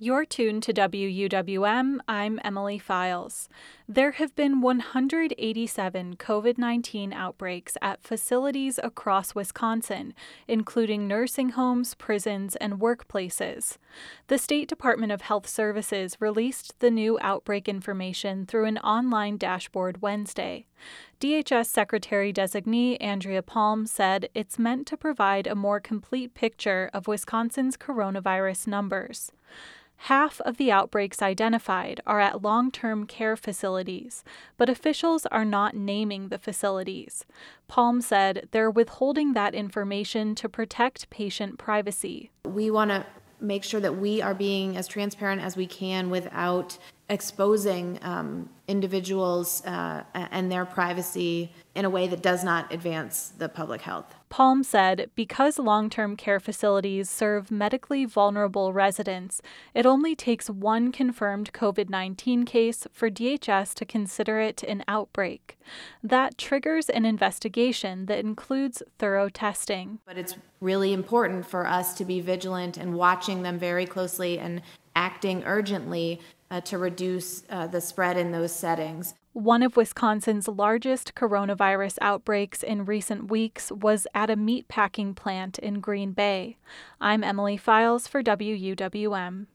You're tuned to WUWM. I'm Emily Files. There have been 187 COVID-19 outbreaks at facilities across Wisconsin, including nursing homes, prisons, and workplaces. The State Department of Health Services released the new outbreak information through an online dashboard Wednesday. DHS Secretary-designee Andrea Palm said it's meant to provide a more complete picture of Wisconsin's coronavirus numbers. Half of the outbreaks identified are at long-term care facilities, but officials are not naming the facilities. Palm said they're withholding that information to protect patient privacy. We want to make sure that we are being as transparent as we can without exposing individuals and their privacy in a way that does not advance the public health. Palm said because long-term care facilities serve medically vulnerable residents, it only takes one confirmed COVID-19 case for DHS to consider it an outbreak. That triggers an investigation that includes thorough testing. But it's really important for us to be vigilant and watching them very closely and acting urgently to reduce the spread in those settings. One of Wisconsin's largest coronavirus outbreaks in recent weeks was at a meatpacking plant in Green Bay. I'm Emily Files for WUWM.